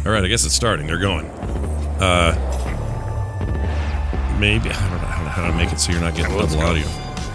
All right, I guess it's starting. They're going. Maybe I don't know how to make it so you're not getting double audio.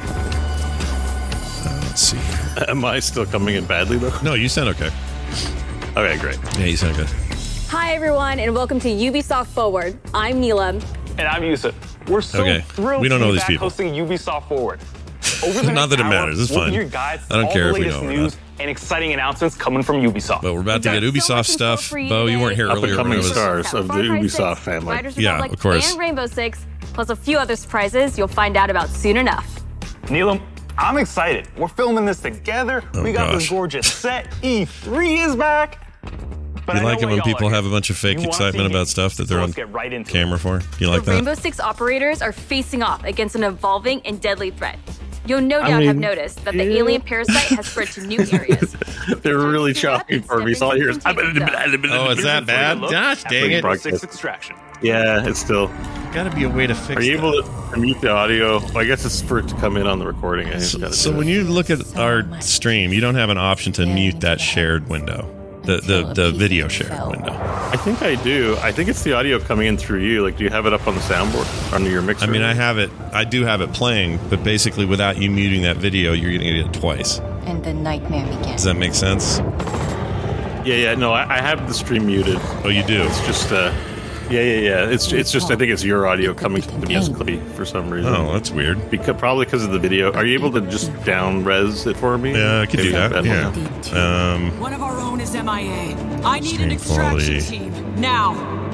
Let's see. Am I still coming in badly though? No, you sound okay. Okay, great. Yeah, you sound good. Hi everyone, and welcome to Ubisoft Forward. I'm Neelam. And I'm Yusuf. We're so thrilled we don't to know be these back people. hosting Ubisoft Forward. Over the Not next that it hour, matters. It's we'll fine. give you guys I don't care all if the we latest know or news not. and exciting announcements coming from Ubisoft. But we're about to get Ubisoft stuff. Bo, you weren't here Up earlier. and coming when it was- stars of the Ubisoft family. Riders Yeah, Republic of course. And Rainbow Six, plus a few other surprises you'll find out about soon enough. Neelam, I'm excited. We're filming this together. Oh, we got gosh. this gorgeous set. E3 is back. But You I know like it why when y'all people are have a here. bunch of fake You wanna excitement see about games. stuff that So they're on let's get right into camera it. for? Do you like The that? Rainbow Six operators are facing off against an evolving and deadly threat. You'll no doubt have noticed that the alien parasite has spread to new areas. They're really shocking for me. So all I hear is. Oh, it's that bad? Gosh, dang it. Rainbow Six Extraction. Yeah, it's still. Got to be a way to fix Are you that. able to mute the audio? Well, I guess it's for it to come in on the recording. I just gotta So do when it. you look at our stream, you don't have an option to mute that shared window, the video shared window. I think I do. I think it's the audio coming in through you. Like, do you have it up on the soundboard under your mixer? I mean, I do have it playing, but basically without you muting that video, you're going to get it twice. And the nightmare Does begins. that make sense? Yeah. No, I have the stream muted. Oh, you do? It's just. Yeah. It's just. I think it's your audio coming to me musically for some reason. Oh, that's weird. Probably because of the video. Are you able to just down res it for me? Yeah, I could do that. Yeah. One of our own is MIA. I need Stream an extraction quality. team now.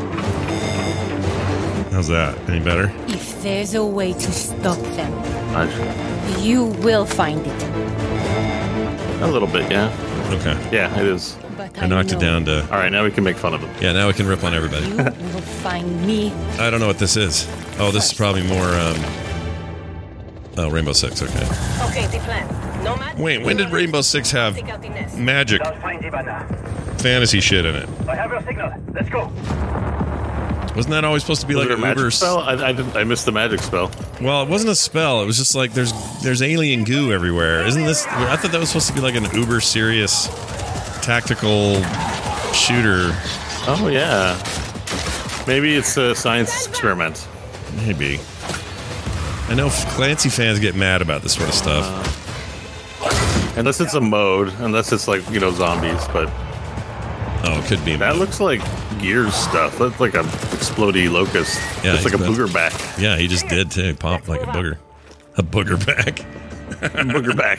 How's that? Any better? If there's a way to stop them, Nice. you will find it. A little bit, yeah. Okay. Yeah, it is. But I knocked it know down to... All right, now we can make fun of them. Yeah, now we can rip on everybody. You will find me. I don't know what this is. Oh, this is probably more... Rainbow Six, okay. Okay, the plan. Nomad. Wait, when did Rainbow Six have Take out the nest. magic fantasy shit in it? I have your signal. Let's go. Wasn't that always supposed to be Was like it a a magic Uber... spell? I missed the magic spell. Well, it wasn't a spell. It was just like there's alien goo everywhere. Isn't this... I thought that was supposed to be like an uber serious tactical shooter. Oh, yeah. Maybe it's a science experiment. Maybe. I know Clancy fans get mad about this sort of stuff. Unless it's a mode, unless it's like, zombies, but Oh, it could be. that looks like Gears stuff. That's like a explodey locust. Yeah, it's like a he's booger back. Yeah, he just did too. Popped like a booger. A booger back. Booger back.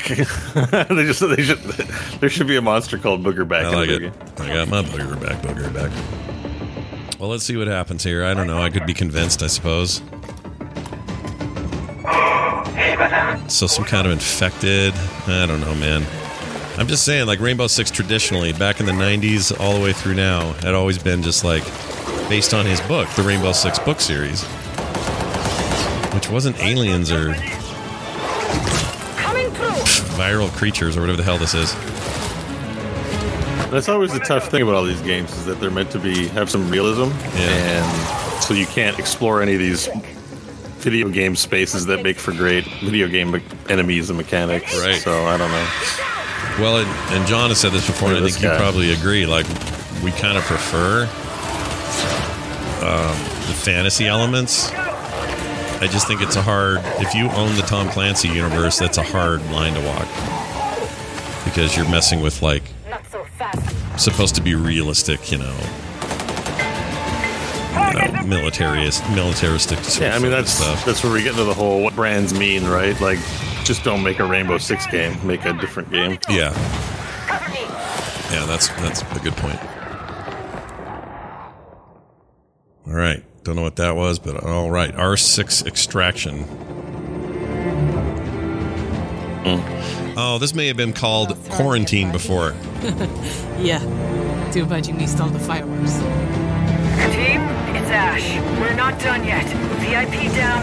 There should be a monster called Booger Back. I like it. I got my booger back. Well, let's see what happens here. I don't know. I could be convinced, I suppose. So some kind of infected. I don't know, man. I'm just saying, like Rainbow Six traditionally, back in the 90s all the way through now, had always been just like based on his book, the Rainbow Six book series, which wasn't aliens or viral creatures or whatever the hell this is. That's always the tough thing about all these games is that they're meant to have some realism, and so you can't explore any of these video game spaces that make for great video game enemies and mechanics. Right. So I don't know. Well, and John has said this before, and I This think you guy. probably agree. Like, we kind of prefer the fantasy elements. I just think it's if you own the Tom Clancy universe, that's a hard line to walk. Because you're messing with, like, Not so fast. supposed to be realistic, militaristic sort Yeah, I mean of stuff. that's where we get into the whole what brands mean, right? Like, just don't make a Rainbow Six game, make a different game. Yeah. Cover me. Yeah, that's a good point. All right. Don't know what that was, but all right. R6 Extraction. Oh, this may have been called Quarantine before. Yeah. Too bad you missed all the fireworks. Team, it's Ash. We're not done yet. VIP down.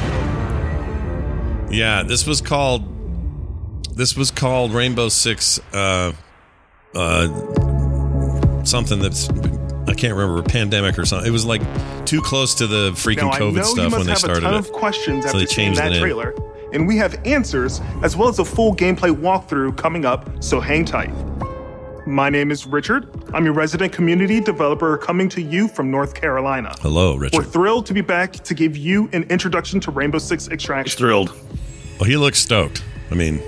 Yeah, this was called Rainbow Six something that's I can't remember, a pandemic or something. It was like too close to the freaking COVID stuff when they started I know you must have a ton it. of questions So after they seeing changed that the name. trailer, and we have answers as well as a full gameplay walkthrough coming up, so hang tight. My name is Richard. I'm your resident community developer coming to you from North Carolina. Hello, Richard. We're thrilled to be back to give you an introduction to Rainbow Six Extraction. Thrilled. Well, he looks stoked. I mean,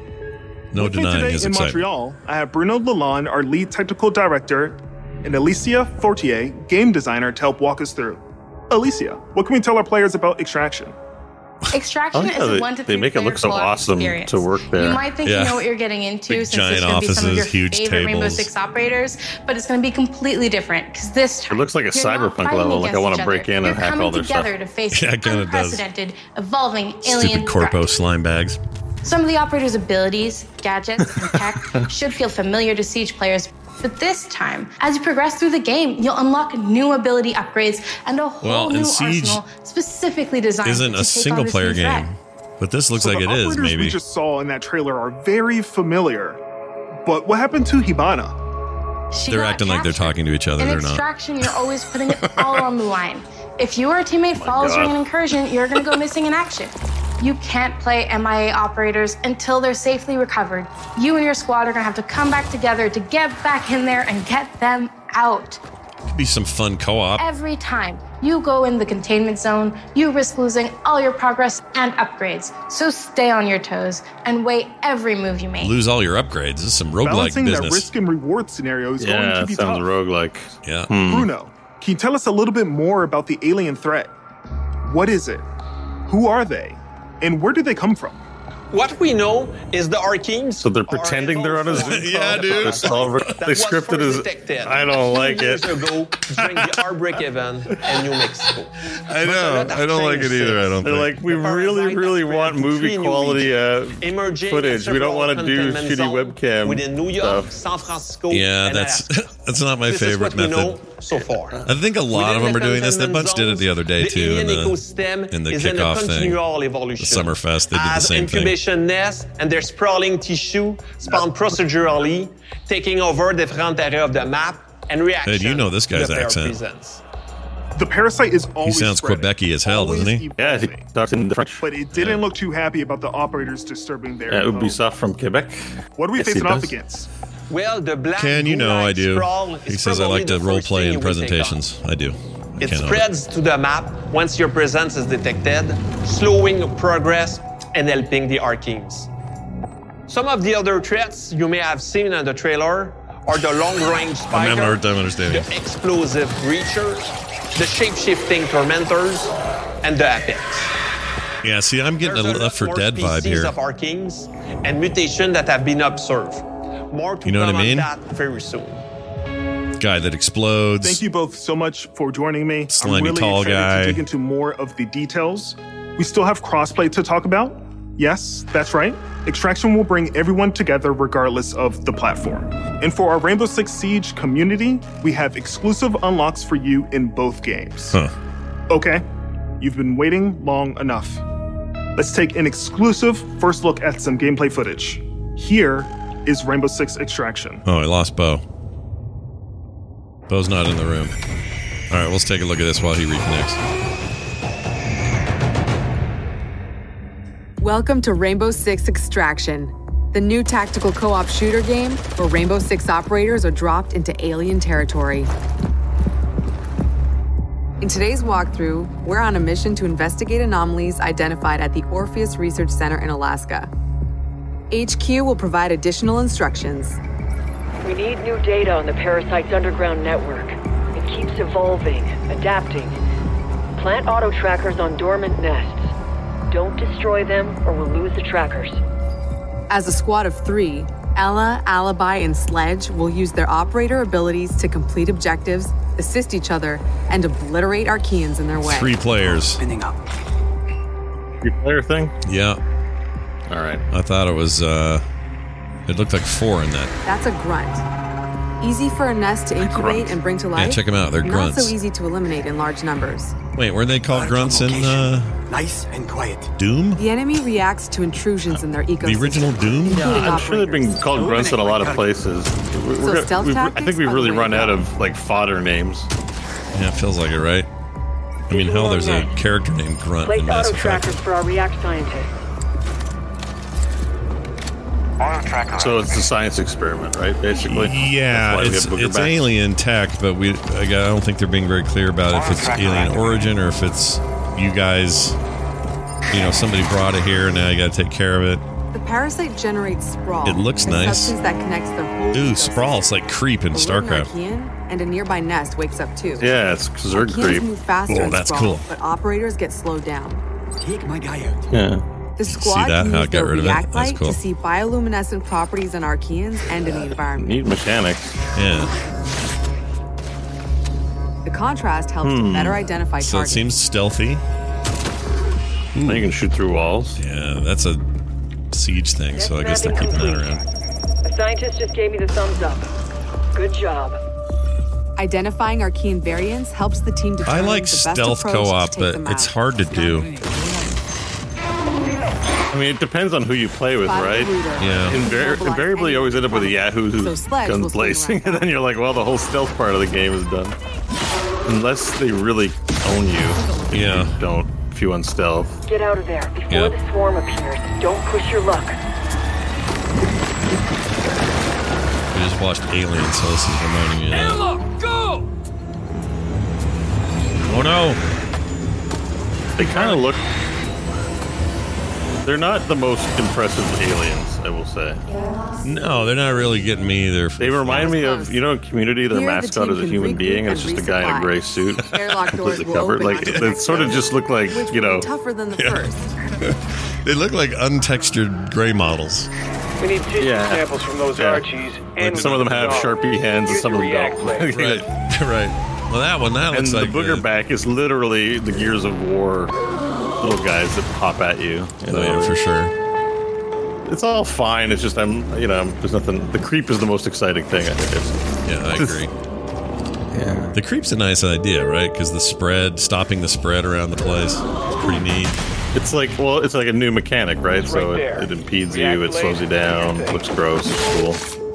no With me denying today his in excitement. Montreal, I have Bruno Lalonde, our lead technical director, and Alicia Fortier, game designer, to help walk us through. Alicia, what can we tell our players about Extraction? Extraction is a 1 to 3 they make it look so player co-op awesome experience. to work there. You might think you know what you're getting into Big since giant it's going to be some of your offices, huge favorite Rainbow tables. Six operators, but it's going to be completely different because this time It looks like a you're not Cyberpunk fighting level, like I against want each to break other. in You're and hack coming all their stuff. together to face Yeah, it an kinda does. unprecedented, evolving alien Stupid corpo threat. slime bags. Some of the operators' abilities, gadgets, and tech should feel familiar to Siege players. But this time, as you progress through the game, you'll unlock new ability upgrades and a whole new and Siege arsenal specifically designed isn't to a take on single this player new threat. game, but this looks So like the it is, operators maybe. we just saw in that trailer are very familiar. But what happened to Hibana? She They're got acting like they're captured. talking to each other. In They're not. Extraction, you're always putting it all on the line. If you or a teammate falls during an incursion, you're going to go missing in action. You can't play MIA operators until they're safely recovered. You and your squad are going to have to come back together to get back in there and get them out. Could be some fun co-op. Every time you go in the containment zone, you risk losing all your progress and upgrades. So stay on your toes and weigh every move you make. Lose all your upgrades. This is some roguelike Balancing that business. risk and reward scenario is going Yeah, to that be sounds tough. roguelike. Yeah. Bruno, can you tell us a little bit more about the alien threat? What is it? Who are they? And where do they come from? What we know is the Arkeens. So they're pretending they're on a Zoom call? Yeah, dude. They scripted as... I don't like it. Years ago, during the Heartbreak event in New Mexico. I know. I don't like it either, I don't They're think. like, we really want movie quality footage. We don't want to do shitty webcam within New York, stuff. San Francisco. Yeah, and that's Alaska. that's not my This is favorite what we know method. so far. I think a lot of them are doing this. The bunch did it the other day too in the kickoff thing, the Summerfest. They did the same thing. Incubation nest and their sprawling tissue spawn procedurally, taking over different areas of the map and reaction. Hey, you know this guy's to their accent. presence. The parasite is always He sounds spreading, Quebecy as hell, doesn't he? always Yeah, he evolving. talks in the French. But it didn't look too happy about the operators disturbing their home. Ubisoft from Quebec. What are we Yes, he facing off does. against? Well, the black Ken, you know I do. sprawl He is says I probably like to the role first play thing in you will think of. presentations. I do. I It can't help spreads to the map once your presence is detected, slowing progress and helping the Arkeens. Some of the other threats you may have seen in the trailer are the long-range I'm having a hard spiker, time understanding. the explosive breachers, the shape-shifting tormentors, and the Apex. Yeah, see, I'm getting There's a Left 4 lot Dead more vibe species here. of Arkeens and mutation that have been observed. More to You know what come I mean? on that very soon. Guy that explodes. Thank you both so much for joining me. Slimy I'm really tall excited guy. to dig into more of the details. We still have crossplay to talk about. Yes, that's right. Extraction will bring everyone together regardless of the platform. And for our Rainbow Six Siege community, we have exclusive unlocks for you in both games. Huh. Okay, you've been waiting long enough. Let's take an exclusive first look at some gameplay footage. Here is Rainbow Six Extraction. Oh, I lost Bo. Bo's not in the room. All right, let's take a look at this while he reconnects. Welcome to Rainbow Six Extraction, the new tactical co-op shooter game where Rainbow Six operators are dropped into alien territory. In today's walkthrough, we're on a mission to investigate anomalies identified at the Orpheus Research Center in Alaska. HQ will provide additional instructions. We need new data on the parasite's underground network. It keeps evolving, adapting. Plant auto trackers on dormant nests. Don't destroy them or we'll lose the trackers. As a squad of 3, Ella, Alibi, and Sledge will use their operator abilities to complete objectives, assist each other, and obliterate Arkeans in their way. 3 players. Three-player thing? Yeah. All right. I thought it was, it looked like 4 in that. That's a grunt. Easy for a nest to incubate and bring to life. Yeah, check them out. They're Not grunts. so easy to eliminate in large numbers. Wait, weren't they called grunts in nice and quiet. Doom? The enemy reacts to intrusions in their ecosystem. The original Doom? including I'm sure they've been called grunts in a lot of places. stealth I tactics think we've are the really way run to out go. of like fodder names. Yeah, it feels like it, right? I mean, hell, there's a character named Grunt Place in Mass auto Effect. trackers for our React scientists. So it's a science experiment, right? Basically. Yeah, it's alien tech, but I don't think they're being very clear about if it's alien origin or if it's you guys. Somebody brought it here, and now you got to take care of it. The parasite generates sprawl. It looks nice. Substance that connects their whole Ooh, sprawl! It's like creep in StarCraft. And a nearby nest wakes up too. Yeah, it's because they're creep. Move faster oh, that's cool. But operators get slowed down. Take my guy out. Yeah. The squad see that? can How use it got their rid of it? react That's light cool. to see bioluminescent properties in Archeans and in the environment. Neat mechanics. Yeah. The contrast helps to better identify So targets. it seems stealthy. Now you can shoot through walls. Yeah, that's a siege thing, so I guess they're keeping that around. The scientist just gave me the thumbs up. Good job. Identifying Archean variants helps the team determine I like the best stealth approach to co-op, take but them it's out. hard to do. I mean, it depends on who you play with, right? Yeah. Invariably, you always end up with a Yahoo who's guns blazing, and then you're like, well, the whole stealth part of the game is done. Unless they really own you. Yeah. If you unstealth. Get out of there before the swarm appears. Don't push your luck. We just watched Alien, so this is reminding me of that. Go! Oh no! They kind of look... They're not the most impressive aliens, I will say. No, they're not really getting me either. They remind me of, in Community, their mascot is a human being, and it's just a guy in a gray suit. Airlock doors will covered. open Like, they sort of just look like, tougher than the first. They look like untextured gray models. We need tissue samples from those Archies. Like some of them have Sharpie hands and some of them don't. Right. Well, that looks like... And the booger back is literally the Gears of War little guys that pop at you. Yeah, for sure. It's all fine. It's just there's nothing. The creep is the most exciting thing. I think. Yeah, I agree. Yeah, the creep's a nice idea, right? Because stopping the spread around the place, it's pretty neat. It's like a new mechanic, right? So it impedes you, it slows you down, looks gross, it's cool.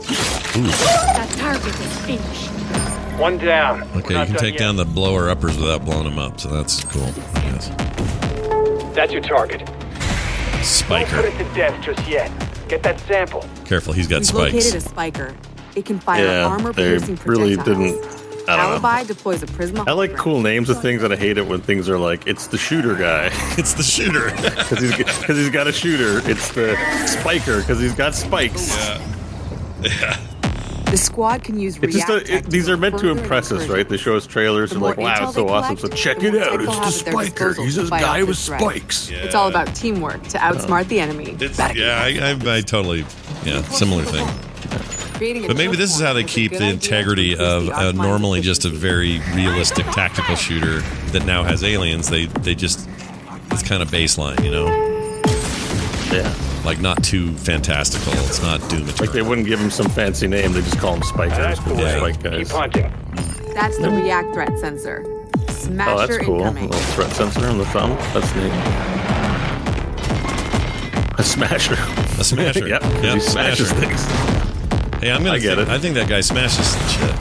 That target is finished. One down. Okay, you can take down the blower uppers without blowing them up, so that's cool. Yes. That's your target. Spiker. Don't put it to death just yet. Get that sample. Careful, he's got We've spikes. located a spiker. It can fire armor-piercing really projectiles. didn't. I don't Alibi know. deploys a prisma. I like cool names of things, and I hate it when things are like, it's the shooter guy. It's the shooter. Because he's got a shooter. It's the spiker, because he's got spikes. Yeah. The squad can use react. These are meant to impress us, right? They show us trailers and like, wow, it's so awesome. So check it out. It's the spiker. He's a guy with spikes. Yeah. It's all about teamwork to outsmart the enemy. I totally, similar thing. But maybe this is how they keep the integrity of normally just a very realistic tactical shooter that now has aliens. They just, it's kind of baseline, Yeah. Like, not too fantastical. It's not Doom Eternal. Like, they wouldn't give him some fancy name. They just call him spikers. Spike guys. Keep hunting. That's the react threat sensor. Smasher that's cool. incoming. A little threat sensor on the thumb. That's neat. A smasher. A smasher. Yep. Yep, He smashes smasher. things. Hey, I get it. I think that guy smashes shit.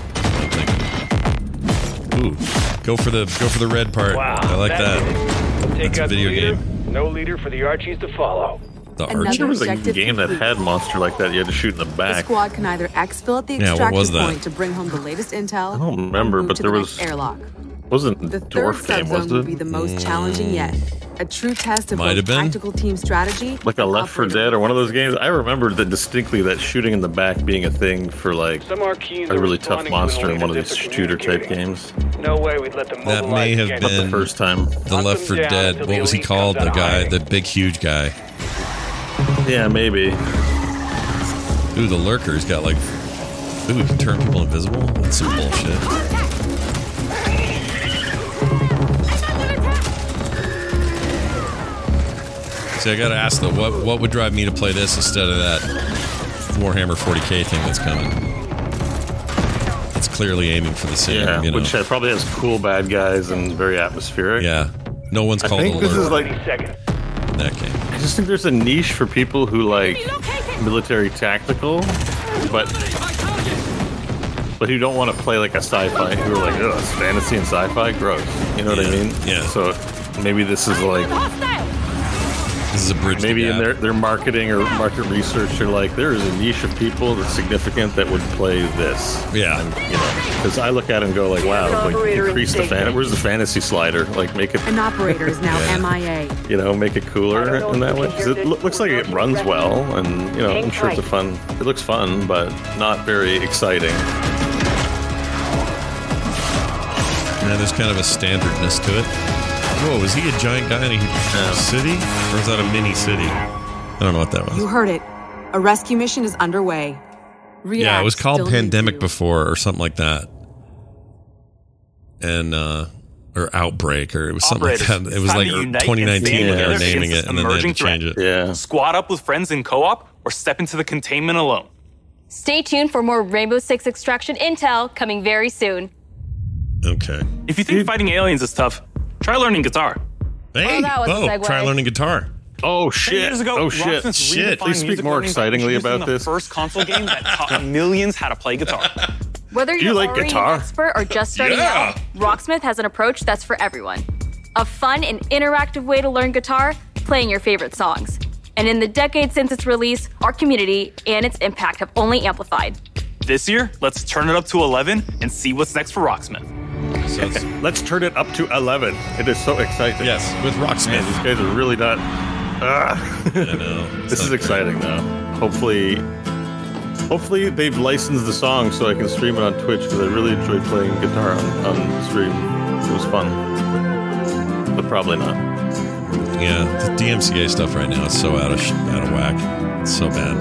Ooh, go for the red part. Wow, I like that. Take That's a out the video leader. game. No leader for the Archies to follow. The There was a game that had monster like that. You had to shoot in the The back. squad can either exfil at the Yeah, what extraction was that? point to bring home the latest intel. I don't remember, or move but to there the was next airlock. wasn't The third dwarf game, subzone was will it? be the most challenging yet. A true test of Might both have been. tactical team strategy. Like a Left 4 Dead or one of those games. I remember that distinctly, that shooting in the back being a thing for like Some Archeans a are really tough responding monster when in one of we these detect shooter type games. No way we'd let them That mobilize may have against been the first time. The Left 4 Dead. What was he called? The guy, the big, huge guy. Yeah, maybe. Ooh, the lurker's got like. Ooh, we can turn people invisible. That's some bullshit. See, I gotta ask though, what would drive me to play this instead of that Warhammer 40k thing that's coming? It's clearly aiming for the same, Yeah, you know. which probably has cool bad guys and very atmospheric. Yeah, no one's called I think a this is lurker like in that game. I just think there's a niche for people who like military tactical, but who don't want to play like a sci-fi. Who are like, oh, it's fantasy and sci-fi, gross. You know what I mean? Yeah. So maybe this is like This is a bridge. Maybe in their marketing or market research, they're like, there is a niche of people that's significant that would play this. Yeah. And, because I look at it and go like, wow, like increase the where's the fantasy slider? Like make it. An operator is now MIA. Make it cooler in that way. Because it looks like it runs well, and I'm sure it looks fun, but not very exciting. Yeah, there's kind of a standardness to it. Whoa, is he a giant guy in a city? Or is that a mini city? I don't know what that was. You heard it. A rescue mission is underway. Yeah, it was called Pandemic before or something like that. And, or Outbreak, or it was something like that. It was like 2019 they were naming it, and then they had to change it. Yeah. Squad up with friends in co-op, or step into the containment alone. Stay tuned for more Rainbow Six Extraction intel coming very soon. Okay. If you think fighting aliens is tough, try learning guitar. Hey, try learning guitar. Oh shit! Years ago, Rocksmith Shit! redefined Please speak music more learning by excitingly about introducing this. The first console game that taught millions how to play guitar. Whether Do you you're like already guitar? an expert or just starting out, Rocksmith has an approach that's for everyone. A fun and interactive way to learn guitar, playing your favorite songs. And in the decade since its release, our community and its impact have only amplified. This year, let's turn it up to 11 and see what's next for Rocksmith. So let's turn it up to 11. It is so exciting. Yes, with Rocksmith. Man, these guys are really not. I know. This is exciting, though. Hopefully they've licensed the song so I can stream it on Twitch, because I really enjoyed playing guitar on stream. It was fun. But probably not. Yeah, the DMCA stuff right now is so out of whack. It's so bad.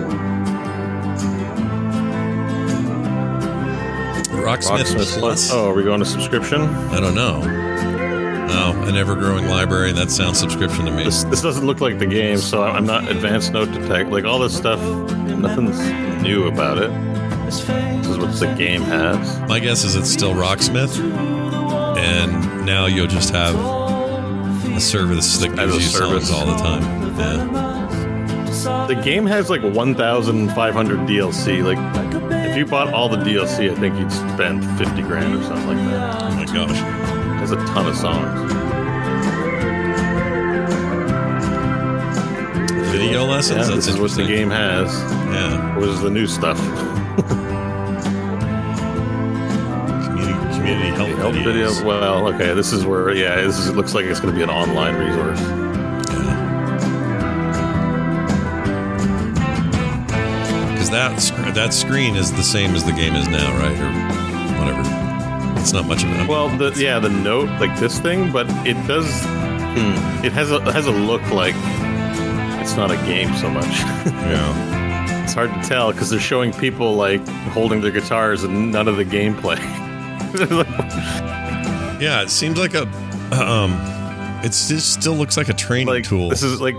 Rocksmith Plus. Oh, are we going to subscription? I don't know. Oh, an ever-growing library. That sounds subscription to me. This doesn't look like the game, so I'm not advanced note detect. Like all this stuff, nothing's new about it. This is what the game has. My guess is it's still Rocksmith, and now you'll just have a service that gives you songs all the time. Yeah. The game has like 1,500 DLC. Like, if you bought all the DLC, I think you'd spend 50 grand or something like that. Oh my gosh. It has a ton of songs. Video lessons? Yeah, That's this is what the game has. Yeah. What is the new stuff? Community help videos. Well, okay, this is where, it looks like it's going to be an online resource. That screen is the same as the game is now, right? Or whatever. It's not much of it. Well, the note, like this thing, but it does. It has a look like it's not a game so much. Yeah, it's hard to tell because they're showing people like holding their guitars and none of the gameplay. Yeah, it seems like a. It still looks like a training tool. This is like.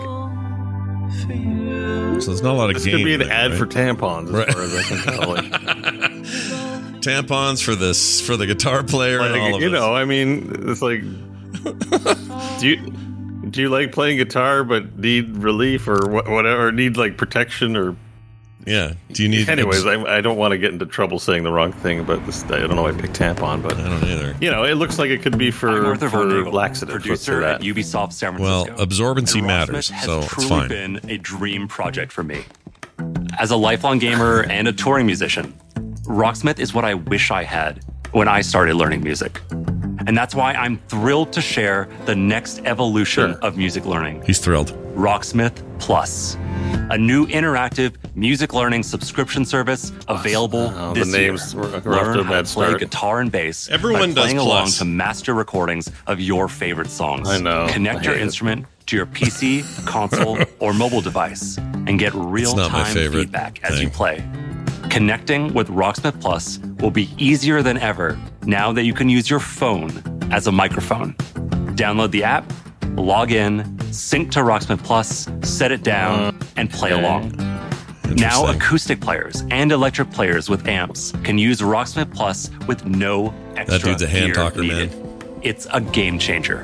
So there's not a lot of This game. could be an ad right? for tampons, as far as I can tell. Like, tampons for the guitar player and all of us. I mean, it's like, do you like playing guitar but need relief or whatever, or need like protection or? Yeah. Do you need? Anyways, I don't want to get into trouble saying the wrong thing about this. I don't know why I picked tampon, but I don't either. It looks like it could be for laxatives. Producer at Ubisoft San Well, Francisco. absorbency matters, Rocksmith so has it's truly fine. been a dream project for me. As a lifelong gamer and a touring musician, Rocksmith is what I wish I had when I started learning music. And that's why I'm thrilled to share the next evolution of music learning. He's thrilled. Rocksmith Plus, a new interactive music learning subscription service available this the names year. were off to Learn a how bad to play start. guitar and bass Everyone by does playing along Plus. to master recordings of your favorite songs. I know. Connect I your hate it. instrument to your PC, console, or mobile device and get not my real-time favorite feedback as thing. you play. Connecting with Rocksmith Plus will be easier than ever now that you can use your phone as a microphone. Download the app, log in, sync to Rocksmith Plus, set it down, and play along. Now, acoustic players and electric players with amps can use Rocksmith Plus with no extra That dude's a hand gear talker, needed. man. It's a game changer.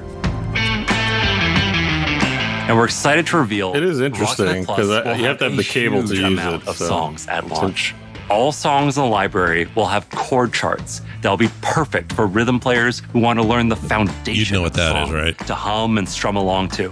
And we're excited to reveal It is interesting, Rocksmith Plus 'cause will you have to have a the cable to huge use amount it, of so songs at launch. All songs in the library will have chord charts that'll be perfect for rhythm players who want to learn the foundation You'd know what of the that is, song right? to hum and strum along to.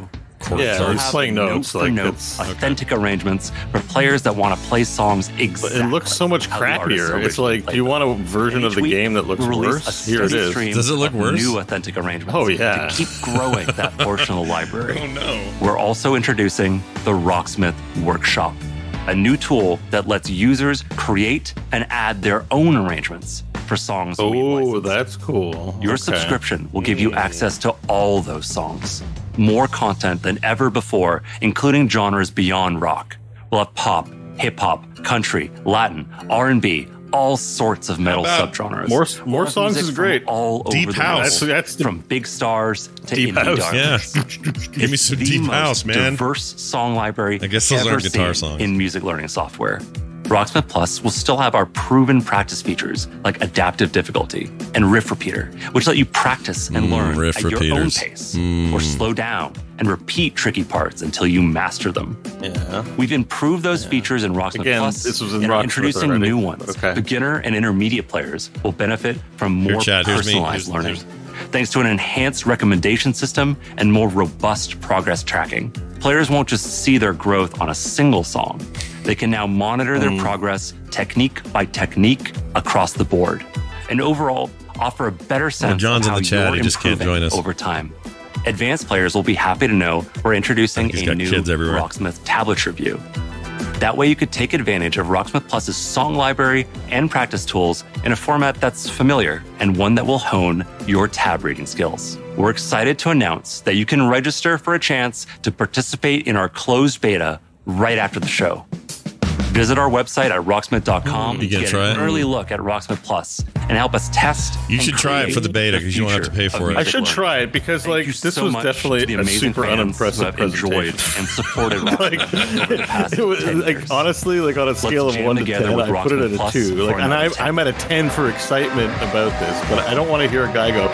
chord Yeah, chords. he's playing notes, note for like note, it's- authentic arrangements for players that want to play songs exactly. It looks so much how the artists crappier. It's originally like, played do you them. want a version of the Each game that week, looks we release a worse? Here it steady is. stream Does it look of worse? New authentic arrangements. Oh, yeah. To keep growing that portion of the library. Oh, no. We're also introducing the Rocksmith Workshop, a new tool that lets users create and add their own arrangements for songs. Oh, that's cool. Your Okay. subscription will give you access to all those songs. More content than ever before, including genres beyond rock. We'll have pop, hip hop, country, Latin, R&B, all sorts of metal subgenres. More songs is great. All Deep over the house. world, That's the- from big stars to Deep indie house, darlings. Give me some The deep most house, man. Diverse song library. I guess those ever aren't guitar seen songs. in music learning software. Rocksmith Plus will still have our proven practice features like adaptive difficulty and riff repeater, which let you practice and learn riff at your own repeaters. pace, or slow down and repeat tricky parts until you master them. Yeah. We've improved those features in Rocksmith Again, Plus this was in and are Rocksmith introducing already. new ones. Okay. Beginner and intermediate players will benefit from Here, more Chad, here's me. personalized Here's- learning. Thanks to an enhanced recommendation system and more robust progress tracking, players won't just see their growth on a single song. They can now monitor their progress technique by technique across the board, and overall offer a better sense John's of in how the chat. you're He just can't improving join us. over time. Advanced players will be happy to know we're introducing He's a got new kids everywhere. Rocksmith tablet review. That way you could take advantage of Rocksmith Plus's song library and practice tools in a format that's familiar and one that will hone your tab reading skills. We're excited to announce that you can register for a chance to participate in our closed beta right after the show. Visit our website at rocksmith.com You to gonna get try an it? early look at Rocksmith Plus and help us test. You and should try it for the create beta because you won't have to pay future for of it. I should music try learning. it because, Thank like, you this so was much definitely to the a amazing super fans unimpressive who have enjoyed presentation. and supported Rocksmith over the past It was 10 like years. honestly, like on a scale of jam 1 to together 10, with I put it Rocksmith at a Plus 2. Like, for and another 10. I'm at a 10 for excitement about this, but I don't want to hear a guy go,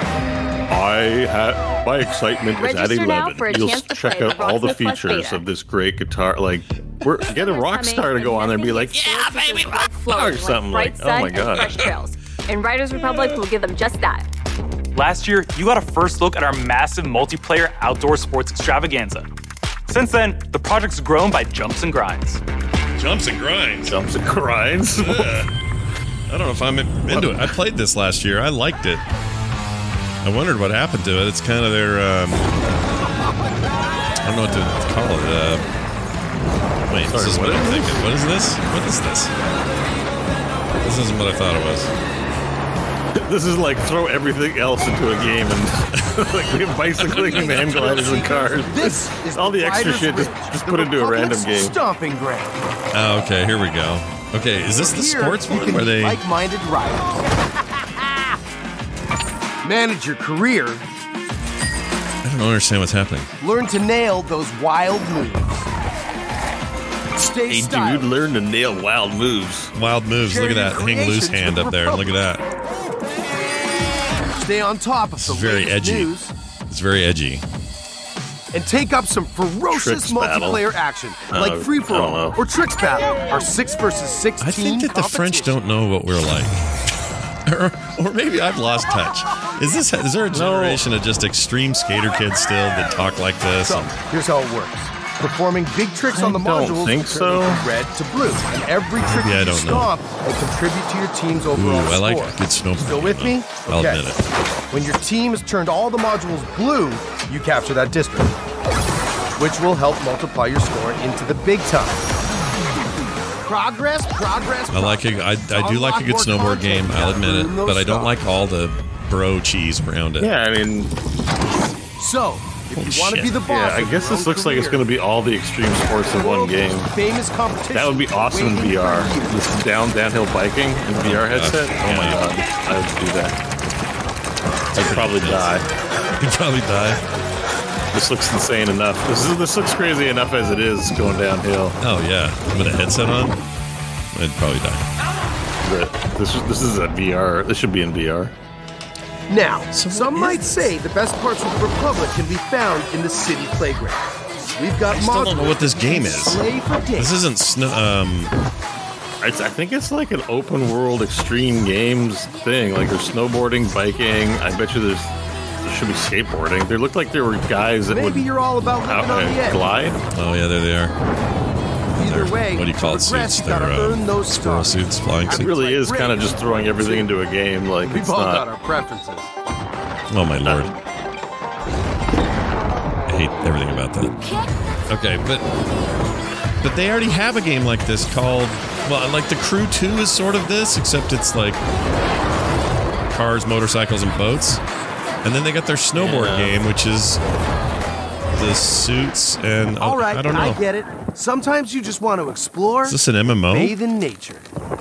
my excitement is at Register now 11. for a You'll chance to check play out all the Rocksmith Plus features beta. of this great guitar. Like, get a rock star to go on there and be like, yeah, baby, rock or something like, oh my god. Fresh trails. And Riders Republic will give them just that. Last year, you got a first look at our massive multiplayer outdoor sports extravaganza. Since then, the project's grown by jumps and grinds. Jumps and grinds. Jumps and grinds. I don't know if I'm into it. I played this last year. I liked it. I wondered what happened to it. It's kind of their, I don't know what to call it. Wait, Sorry, this is what what I'm is thinking. What is this? What is this? This isn't what I thought it was. This is like throw everything else into a game and like we have bicycling and hand gliders and cars. This is all the extra shit. Just put into a random game. Stomping ground. Oh, okay, here we go. Okay, is this the Here, sports you one can where meet they? like-minded riders. Manage your career. I don't understand what's happening. Learn to nail those wild moves. Stay Hey, stylish. dude, learn to nail wild moves. Wild moves. Share Look at your that hang loose creations hand with up there. Look at that. Stay on top of the very latest edgy. news. It's very edgy. And take up some ferocious Tricks battle. multiplayer action, like Free For I don't All know. or Tricks Battle, our 6 versus 6 I team think that the French don't know what we're like. or maybe I've lost touch. Is there a generation of just extreme skater kids still that talk like this? So, here's how it works. Performing big tricks on the don't modules think will turn so. from red to blue, and every trick Yeah, I you don't know. stomp will contribute to your team's overall Ooh, I like score. a good snowboard. Still with me? I'll Okay. admit it. When your team has turned all the modules blue, you capture that district, which will help multiply your score into the big time. Progress. I like it. I do like a good snowboard game. I'll admit it, but I don't like all the bro cheese around it. Yeah, I mean, So, if you want to shit. be the boss, yeah, I of guess your this own looks like it's career, going to be all the extreme sports in one game. famous competition. That would be awesome in waiting VR. for you. This downhill biking in VR headset. Oh my god, I would do that. I'd probably die. You'd probably die. This looks insane enough. This looks crazy enough as it is going downhill. Oh yeah, with a headset on, I'd probably die. But this is a VR. This should be in VR. Now, some might say the best parts of the Republic can be found in the city playground. We've got I still don't know what this game is. Slay for days. This isn't snow. I think it's like an open world extreme games thing. Like there's snowboarding, biking. I bet you there's should be skateboarding. They looked like there were guys that would you're all about living on the edge. glide. Oh yeah, there they are. Either way, what do you call it? progress, Suits? you gotta They're earn those squirrel stars. suits, flying It suits. really is kind of just throwing everything into a game. Like We've it's all not. got our preferences. Oh my lord. I hate everything about that. Okay, but they already have a game like this called, well, like The Crew 2 is sort of this, except it's like cars, motorcycles, and boats. And then they got their snowboard game, which is the suits and All right, I don't know. I get it. Sometimes you just want to explore. Is this an MMO? Bathe in nature.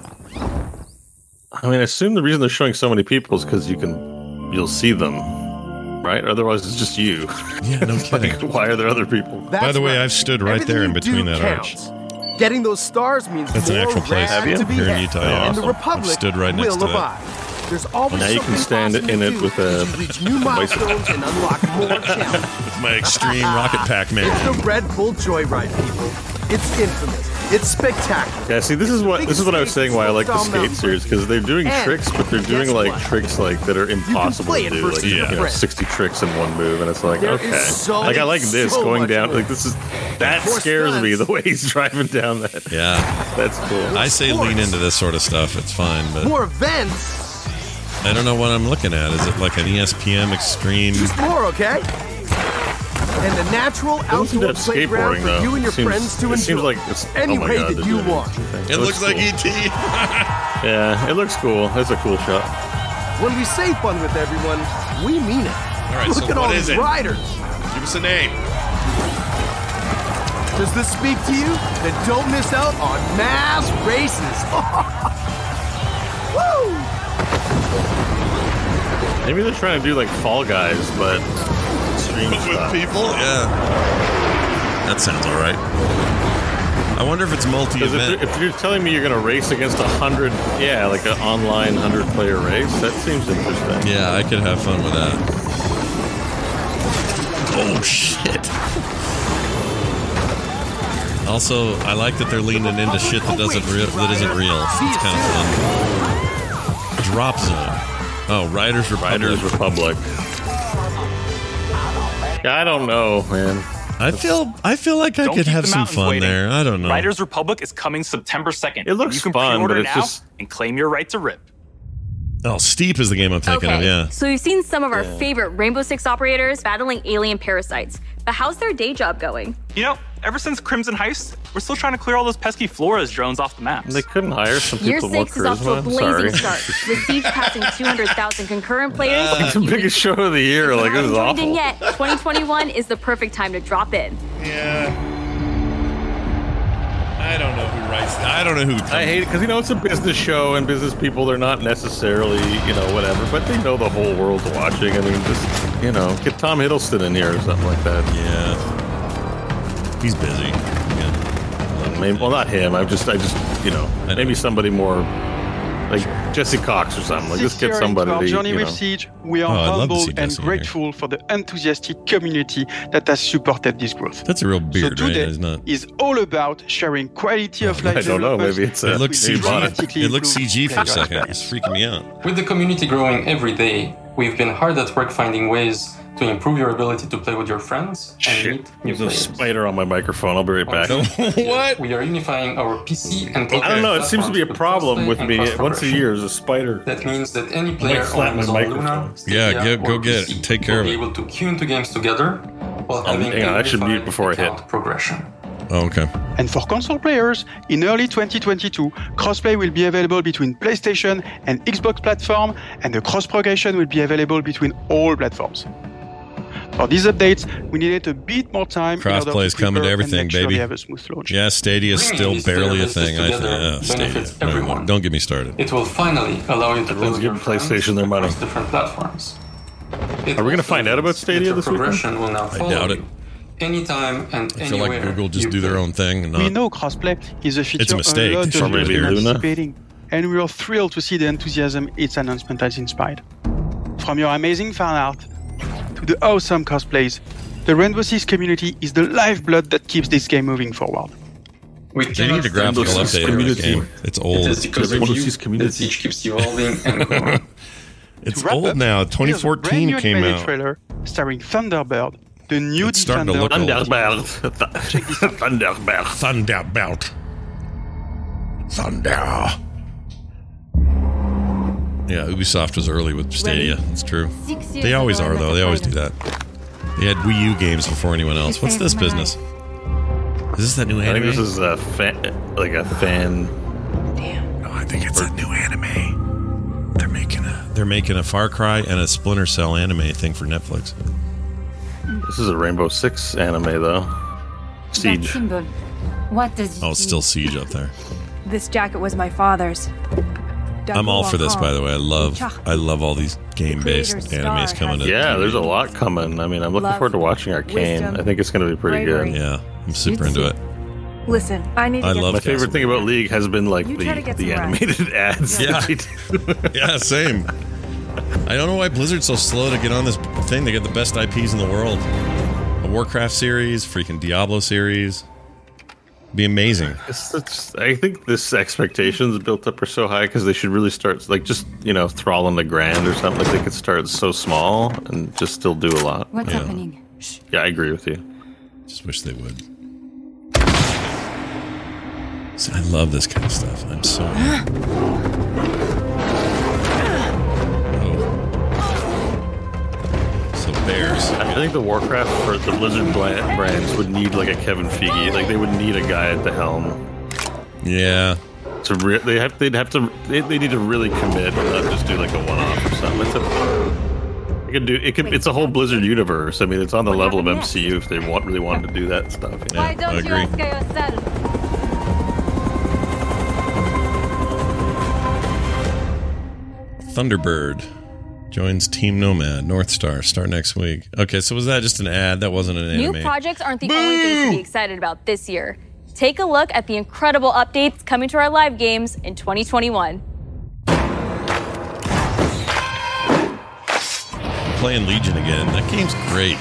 I mean, I assume the reason they're showing so many people is because you'll see them, right? Otherwise, it's just you. Yeah, no kidding. Like, why are there other people? By the way, I've stood right there in between that arch. Getting those stars means That's an more actual place rad to be here in had. Utah. Yeah. And the I've Republic stood right next will to that. abide. There's always Now you can something stand awesome in to it do with a as you reach new milestones and unlock more challenges. With my extreme rocket pack man. It's the Red Bull Joyride, people. It's infamous. It's spectacular. Yeah, see, this is what I was saying. Why I like the skate series, because they're doing And tricks, but they're doing guess like what? tricks like that are impossible play to it do. versus Like, your friends. 60 tricks in one move, and it's like, There okay, is so like I like this so going much down. more. Like this is that More scares me stunts. the way he's driving down that. Yeah. That's cool. I say lean into this sort of stuff. It's fine, but More events. I don't know what I'm looking at. Is it like an ESPN Extreme? Just more, okay? And a natural Doesn't outdoor that playground skateboarding, for though? you and your Seems- friends to it enjoy. seems like it's any oh my way God, that they're you doing want. everything. It looks like cool. ET. Yeah, it looks cool. That's a cool shot. When we say fun with everyone, we mean it. All right, Look so at all what these is it? riders. Give us a name. Does this speak to you? Then don't miss out on mass races. Woo! Maybe they're trying to do like Fall Guys, but extreme With stuff. people? Yeah. That sounds all right. I wonder if it's Because multi-event. if you're telling me you're going to race against 100, yeah, like an online 100-player race, that seems interesting. Yeah, I could have fun with that. Oh, shit. Also, I like that they're leaning into shit that isn't real. It's kind of fun. Drop Zone. Oh, Riders Republic. Yeah, I don't know, man. I feel like I Don't could keep have the some mountains fun waiting. there. I don't know. Riders Republic is coming September 2nd. It looks you can fun, pre-order but it's now just- and claim your right to rip. Oh, Steep is the game I'm thinking of, yeah. So we've seen some of our favorite Rainbow Six operators battling alien parasites. But how's their day job going? You know, ever since Crimson Heist, we're still trying to clear all those pesky Flores drones off the maps. They couldn't hire some Year people more 6 is off to a charisma. blazing Sorry. start, with Siege passing 200,000 concurrent players. It's the biggest show of the year. Like, this is Joined in awful. yet, 2021 is the perfect time to drop in. Yeah. I don't know who writes that. I don't know who. I hate it because, it's a business show and business people, they're not necessarily, whatever, but they know the whole world's watching. I mean, just, get Tom Hiddleston in here or something like that. Yeah. He's busy. Yeah. Maybe, well, not him. I just, maybe somebody more like Jesse Cox or something. Like, just get somebody. Our journey with Siege, we are humbled and grateful for the enthusiastic community that has supported this growth. That's a real beard, so today right? It's not. is all about sharing quality of life. I don't know. Maybe it's It looks maybe bought CG. It looks CG for a second. It's freaking me out. With the community growing every day, we've been hard at work finding ways to improve your ability to play with your friends and meet new There's a players. spider on my microphone. I'll be right back. What? We are unifying our PC and I don't know. It seems to be a problem with me. cross Once a progression. year, there's a spider. That means that any I player might slap on my Amazon microphone. Luna, Yeah, Stadia, go or get PC it. Take care will of be it. able to queue into games together while having hang on, I should mute before I hit. account progression. Oh, okay. And for console players, in early 2022, crossplay will be available between PlayStation and Xbox platform, and the cross progression will be available between all platforms. For these updates, we needed a bit more time. Crossplay is coming to everything, make sure baby. we have a smooth launch. Yeah, Stadia is still Bringing these barely a services thing. I think. together Yeah, Stadia. benefits everyone. Don't get me started. It will finally allow you to play Everyone's with your giving friends PlayStation their money. across different platforms. It Are we gonna also find out about means Stadia that your this weekend? progression will now I follow doubt it. you anytime and I feel anywhere. like Google just you do their play. own thing and We not. know crossplay is a feature It's a mistake. a lot Or of maybe users are Luna. anticipating, and we are thrilled to see the enthusiasm its announcement has inspired. From your amazing fan art to the awesome cosplays, the Rainbow Six community is the lifeblood that keeps this game moving forward. We They need a graphical update on this game. It's old. It is because of you that Siege keeps evolving and growing. It's To wrap old up, now. here's a brand 2014 new came animated out. trailer starring Thunderbird, the new It's starting to look old. Thunderbird. Thunder. Yeah, Ubisoft was early with Stadia. It's true. They always are, though. They always do that. They had Wii U games before anyone else. What's this business? Is this that new anime? I think this is a fan. No, I think it's a new anime. They're making a Far Cry and a Splinter Cell anime thing for Netflix. This is a Rainbow Six anime, though. Siege. What does Oh, it's still Siege up there. This jacket was my father's. I'm all for this, by the way. I love all these game-based animes coming to Yeah, TV. there's a lot coming. I mean, I'm looking forward to watching Arcane. I think it's going to be pretty good. Yeah, I'm super into it. Listen, I need to get My favorite thing about League has been like the animated ads. Yeah. Yeah, same. I don't know why Blizzard's so slow to get on this thing. They get the best IPs in the world. A Warcraft series, freaking Diablo series. Be amazing. I think this expectations built up are so high because they should really start Thrall in the Grand or something. Like they could start so small and just still do a lot. What's happening? Yeah, I agree with you. Just wish they would. See, I love this kind of stuff. I'm so. So Bears. I think the Warcraft for the Blizzard brands would need like a Kevin Feige. Like they would need a guy at the helm. Yeah. They need to really commit and not just do like a one-off or something. It's a whole Blizzard universe. I mean, it's on the level of MCU if they really wanted to do that stuff. Why don't you ask yourself? Thunderbird joins Team Nomad. North Star start next week. Okay, so was that just an ad? That wasn't an anime. New projects aren't the only things to be excited about this year. Take a look at the incredible updates coming to our live games in 2021. Playing Legion again. That game's great.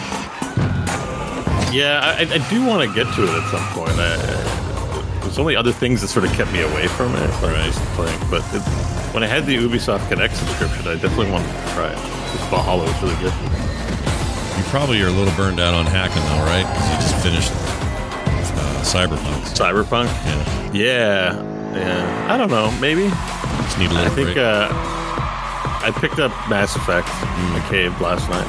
Yeah, I do want to get to it at some point. There's only other things that sort of kept me away from it. Right. But when I had the Ubisoft Connect subscription, I definitely wanted to try it. Valhalla was really good. You probably are a little burned out on hacking, though, right? Because you just finished Cyberpunk. Cyberpunk? Yeah. I don't know. Maybe. Just need a little break. I picked up Mass Effect in the cave last night.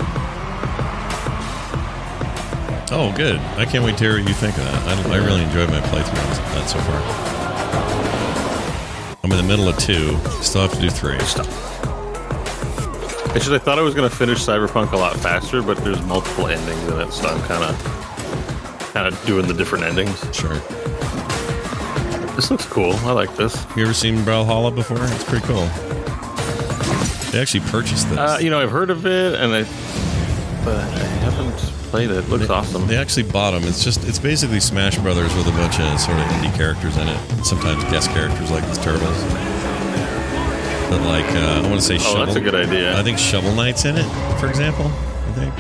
Oh, good. I can't wait to hear what you think of that. I really enjoyed my playthrough of that so far. I'm in the middle of 2. Still have to do 3. Actually, I thought I was going to finish Cyberpunk a lot faster, but there's multiple endings in it, so I'm kind of doing the different endings. Sure. This looks cool. I like this. You ever seen Brawlhalla before? It's pretty cool. They actually purchased this. I've heard of it, but I haven't played it. It looks awesome. They actually bought them. It's basically Smash Brothers with a bunch of sort of indie characters in it. And sometimes guest characters like these turtles. But like, I want to say Shovel. That's a good idea. I think Shovel Knight's in it, for example. I think.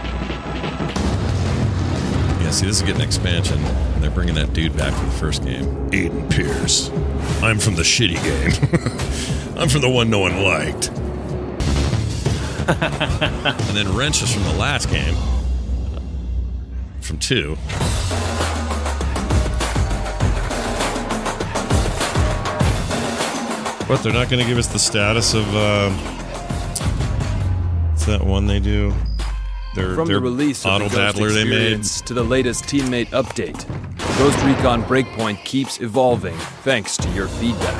Yeah, see, this is getting an expansion. They're bringing that dude back from the first game. Aiden Pierce. I'm from the shitty game. I'm from the one no one liked. And then Wrench is from the last game. From 2. What, they're not going to give us the status of, what's that one they do? From the release of auto the Ghost battler they made experience to the latest teammate update, Ghost Recon Breakpoint keeps evolving thanks to your feedback.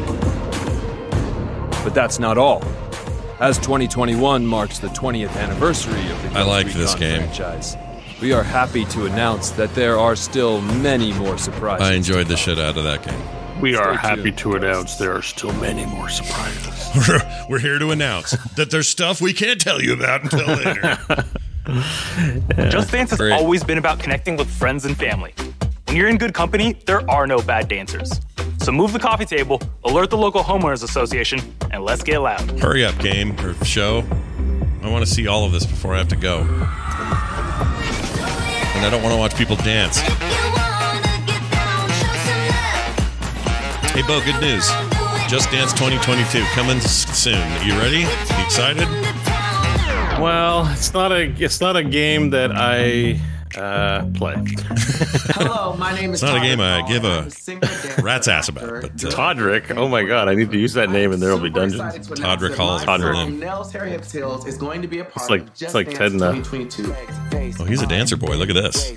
But that's not all. As 2021 marks the 20th anniversary of the Ghost Recon this game franchise, we are happy to announce that there are still many more surprises. I enjoyed the shit out of that game. We are happy to announce there are still many more surprises. We're here to announce that there's stuff we can't tell you about until later. Just Dance has always been about connecting with friends and family. When you're in good company, there are no bad dancers. So move the coffee table, alert the local homeowners association, and let's get loud. Hurry up, game or show. I want to see all of this before I have to go. And I don't want to watch people dance. Hey, Bo, good news. Just Dance 2022 coming soon. You ready? You excited? Well, it's not a game that I play. Hello, my name is It's not a Todrick game I Hall. give I'm a singer, dancer, rat's ass about. But Todrick, oh my god, I need to use that name and there will be dungeons. Todrick Hall is a cool name. Nels Hair Hips Hills is going to be a part of It's like Ted and 2022. Oh, he's a dancer boy. Look at this.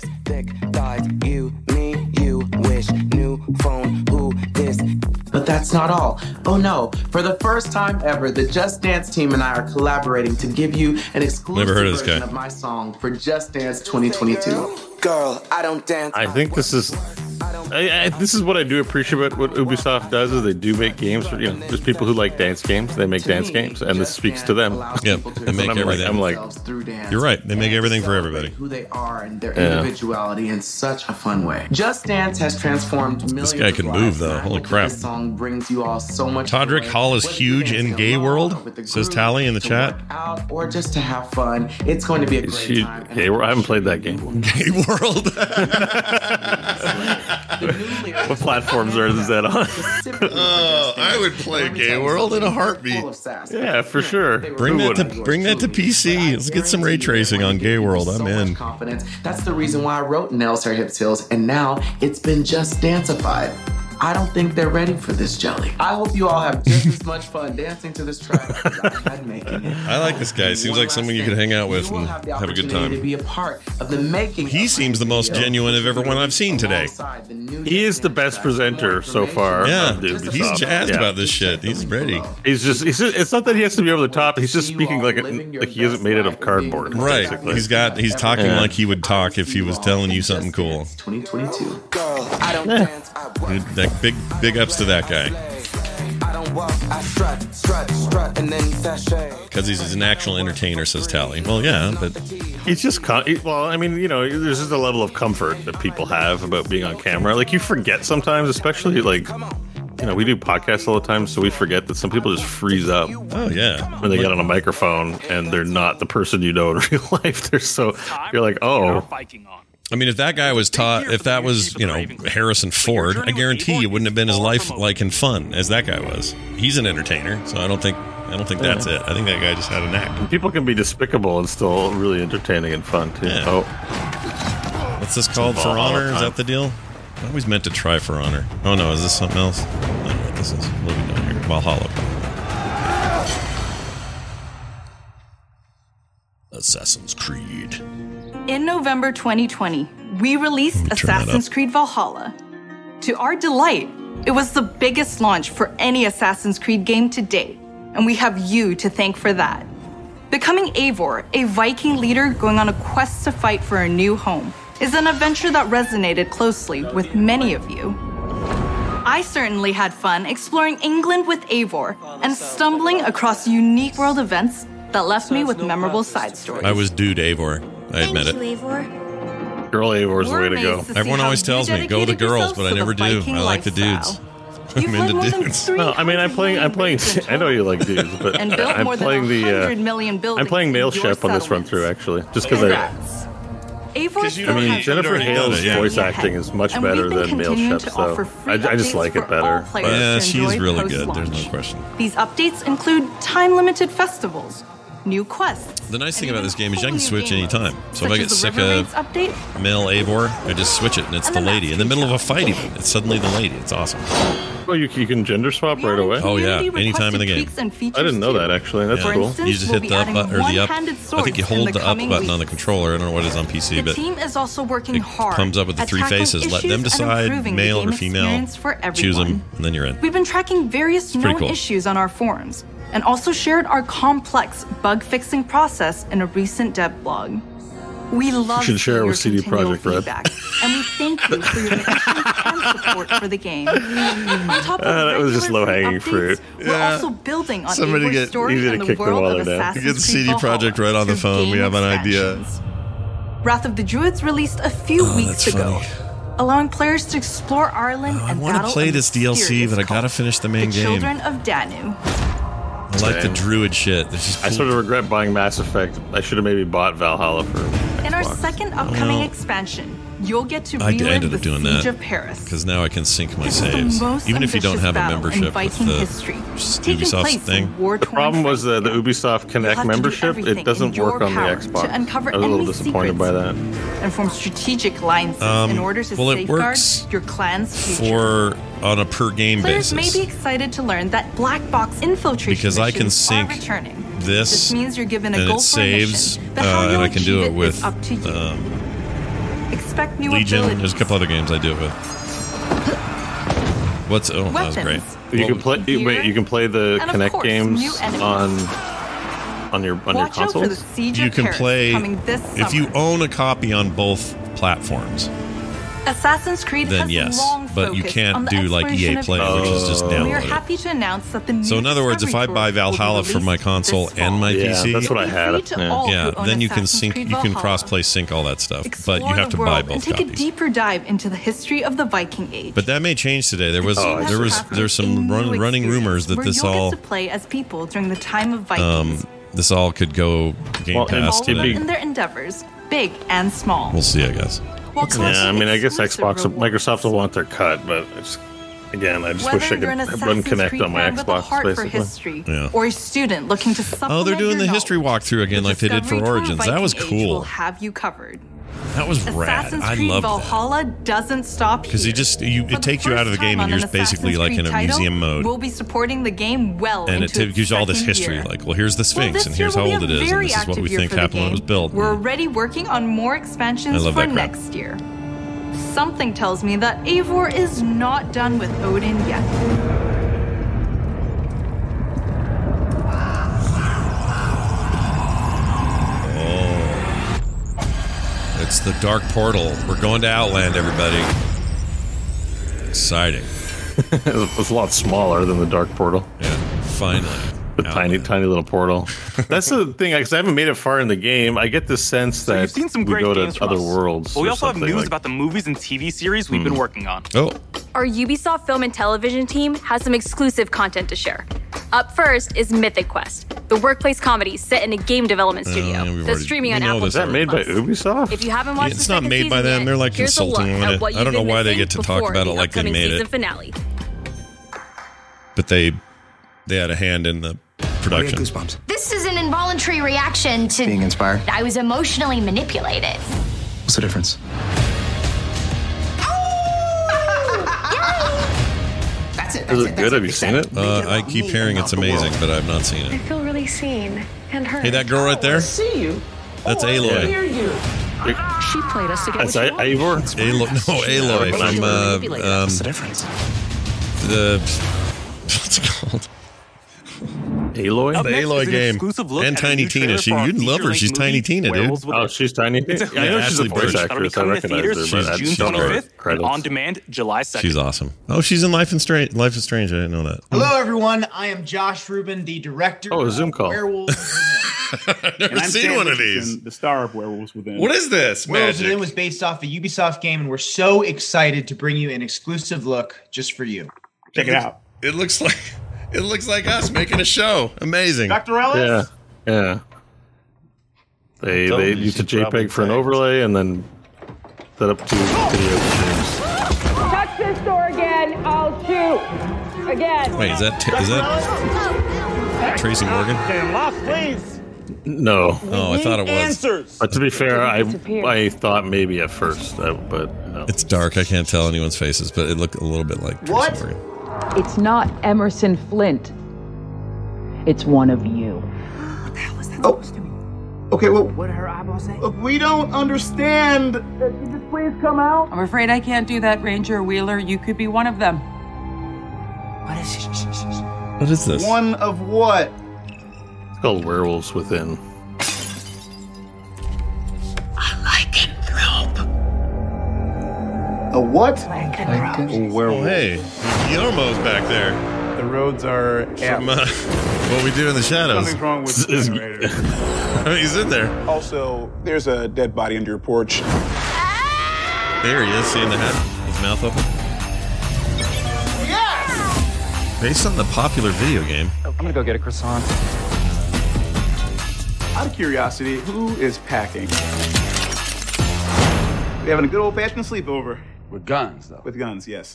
But that's not all. Oh no, for the first time ever, the Just Dance team and I are collaborating to give you an exclusive Never heard of this version guy. of my song for Just Dance 2022. Girl, I don't dance. I think this is what I do appreciate about what Ubisoft does is they do make games for, there's people who like dance games, they make dance games, and this speaks to them. Yeah, they make everything. I'm like, you're right. They make everything for everybody. Who they are and their individuality in such a fun way. Just Dance has transformed millions. This guy can move though. Holy crap! This song brings you all so much. Todrick Hall is huge in gay world. Says Tally in the chat. Out or just to have fun. It's going to be a great time. Gay World? I haven't played that game. Gay World. What platforms is that on? I would play Gay World in a heartbeat. Yeah, for sure. Bring that to PC. Let's get some ray tracing on Gay World. I'm in. Confidence. That's the reason why I wrote Nels Hair Hips Hills, and now it's been Just Danceified. I don't think they're ready for this jelly. I hope you all have just as much fun dancing to this track as I had making it. I like this guy. Seems like someone you could hang out with and have a good time. To be a part of the making. He seems the most genuine of everyone I've seen today. He is the best presenter so far. Yeah, he's jazzed about this shit. He's ready. He's just it's not that he has to be over the top. He's just speaking like he isn't made out of cardboard. Right. Basically. He's talking like he would talk if he was telling you something cool. 2022. Girl, I don't dance. Dude, that big ups to that guy. Because he's an actual entertainer, says Tally. Well, yeah, but he's just well, I mean, there's just a level of comfort that people have about being on camera. Like you forget sometimes, especially like we do podcasts all the time, so we forget that some people just freeze up. Oh yeah, when they get on a microphone and they're not the person you know in real life. You're like, oh. I mean, if that guy was if that was, Harrison Ford, I guarantee it wouldn't have been as lifelike and fun as that guy was. He's an entertainer, so I don't think that's it. I think that guy just had a knack. People can be despicable and still really entertaining and fun too. Yeah. Oh, what's this called? For Honor? Is that the deal? I always meant to try For Honor. Oh no, is this something else? I don't know what this is. What are we doing here? Valhalla. Assassin's Creed. In November 2020, we released Assassin's Creed Valhalla. To our delight, it was the biggest launch for any Assassin's Creed game to date, and we have you to thank for that. Becoming Eivor, a Viking leader going on a quest to fight for a new home, is an adventure that resonated closely with many of you. I certainly had fun exploring England with Eivor and stumbling across unique world events that left me with memorable side stories. I was dude Eivor. I admit it. Girl Eivor is the way to go. Everyone always tells me go the girls, but I never do. I like the dudes. I'm into dudes. Well, I mean, I'm playing. I know you like dudes, but I'm playing I'm playing Male Chef on this run through actually, just because Jennifer Hale's voice acting is much better than Male Chef, so I just like it better. Yeah, she's really good. There's no question. These updates include time-limited festivals, new quests. The nice thing about this game is I can switch anytime. So if I get sick of male Eivor, I just switch it and it's the lady. In the middle of a fight even, it's suddenly the lady. It's awesome. Well, you can gender swap right away. Oh yeah, anytime in the game. I didn't know that actually. That's cool. You just hit the up or the up. I think you hold the up button on the controller. I don't know what it is on PC, but the team is also working hard. Comes up with the three faces. Let them decide, male or female. Choose them, and then you're in. We've been tracking various known issues on our forums, and also shared our complex bug-fixing process in a recent dev blog. We love you should share it with CD Projekt Red, and we thank you for your patience and support for the game. On top of that was just low-hanging fruit. We're also building on Somebody Eivor's story and the world of Assassin's Creed Get CD Projekt Red on the phone. We have an idea. Wrath of the Druids released a few weeks ago, allowing players to explore Ireland and battle. I want to play this DLC, but I gotta finish the main game. Children of Danu. I like the druid shit. Cool. I sort of regret buying Mass Effect. I should have maybe bought Valhalla for Xbox. In our second upcoming expansion, You'll get to I relive ended the up doing Siege that of Paris. because now I can sync my This is the saves, most even if you don't ambitious have a battle in membership with Viking the history, taking Ubisoft place thing. in war-torn The problem was the Ubisoft You'll Connect have to do membership. everything It doesn't in your work on the power Xbox. to uncover I was a little enemy disappointed by that. and form strategic alliances in order to well, it safeguard works your clan's future. for on a per game Players basis. may be excited to learn that black box infiltration Because I can missions sync are returning. this means you're given a and goal it for a mission, saves, but how and you'll I can do achieve it with is up to you. Expect new Legion. abilities. There's a couple other games I do it with. That was great. You can play. You can play the and of Connect course, games new enemies. on your Watch out for consoles. the Siege You of can Paris play coming this if you summer. own a copy on both platforms. Assassin's Creed Then has yes, long but you focused can't on the do like exploration EA of Play, which is just history. We are download it. happy to announce that the So in other words, if I buy Valhalla for my console and my PC, that's what I had. free to all who own then you can Assassin's sync, Creed you can Valhalla. cross-play sync all that stuff, but you Explore have to the buy world both and take copies. a deeper dive into the history of the Viking Age. But that may change today. There's some running rumors that where this you'll all get to play as people during the time of Vikings. this all could go Game Pass Follow them today. in their endeavors, big and small. We'll see, I guess. Yeah, I mean, I guess Microsoft will want their cut, but again, I just Whether wish I could you're an run Assassin's Connect Creed on my fan with a Xbox, heart for basically. history, Yeah. or a student looking to supplement Oh, they're doing your the history walkthrough again, like they did for Discovery Tour Origins. That was Viking Age will cool. have you covered. That was rad. Assassin's I Creed love that. Valhalla doesn't stop Because here. it takes you out of the game and you're just basically like in a museum mode. We'll be supporting the game well And it into its gives you all this second history, year. like, well, here's the Sphinx, this and year here's how will old be it a is, and very this is what active we year think for the happened when it was game. built. We're already working on more expansions I love for that crap. next year. Something tells me that Eivor is not done with Odin yet. It's the Dark Portal. We're going to Outland, everybody. Exciting. It was a lot smaller than the Dark Portal. Yeah, finally. The tiny little portal. That's the thing, because I haven't made it far in the game. I get the sense that You've seen some we great go games to from other us. worlds. But we or also have something news like- about the movies and TV series we've been working on. Oh. Our Ubisoft Film and Television team has some exclusive content to share. Up first is Mythic Quest, the workplace comedy set in a game development studio we've that's already- streaming we on know Apple this Is that made by Plus. Ubisoft? If you haven't watched It's the not second made by season them. yet, They're like here's a consulting look on at it. what I don't you've know been why they missing get to talk before about the it like they upcoming made season it. finale. But they had a hand in the production. Goosebumps. This is an involuntary reaction to Being inspired. I was emotionally manipulated. What's the difference? That's it. Is it good? Have you seen it? I keep hearing it's amazing, but I've not seen I it. feel really seen and heard. Hey, that girl right there? See you. That's Aloy. She played us together. That's Eivor? Aloy from What's the difference? what's it called? Aloy? The next Aloy is an game. exclusive look And at a Tiny new Tina. trailer for You'd our love her. feature-length She's Tiny movie, Tina, dude. Werewolves Within. Oh, she's Tiny. It's a I know Yeah, she's a Ashley voice Birch. That'll be actress. I coming to recognize theaters her, but I June just don't know her 25th, credits. on demand July 2nd. She's awesome. Oh, she's in Life is Strange. Life is Strange. I didn't know that. Hello, everyone. I am Josh Rubin, the director Oh, a Zoom of call. Werewolves Within. I've never seen one of these. The star of Werewolves Within. What is this Werewolves magic? Within was based off a Ubisoft game, and we're so excited to bring you an exclusive look just for you. Check it out. It looks like us making a show. Amazing. Dr. Ellis? Yeah. They use a JPEG for an overlay and then set up two video streams. Touch this door again, I'll shoot. Again. Wait, is that Tracy Morgan? Getting lost, please. No. Oh, I thought it was. Answers. But to be fair, I thought maybe at first, but no. It's dark. I can't tell anyone's faces, but it looked a little bit like Tracy What? Morgan. It's not Emerson Flint. It's one of you. Okay, well, What did her eyeball say? look, we don't understand. Could you just please come out? I'm afraid I can't do that, Ranger Wheeler. You could be one of them. What is it? What is this? One of what? It's called Werewolves Within. A what? Oh, hey, Guillermo's back there. The roads are From What We Do in the Shadows. Something's wrong with the generator. He's in there. Also, there's a dead body under your porch. There he is, seeing the head. His mouth open. Yes! Based on the popular video game. I'm gonna go get a croissant. Out of curiosity, who is packing? We're having a good old-fashioned sleepover. With guns, though. With guns, yes.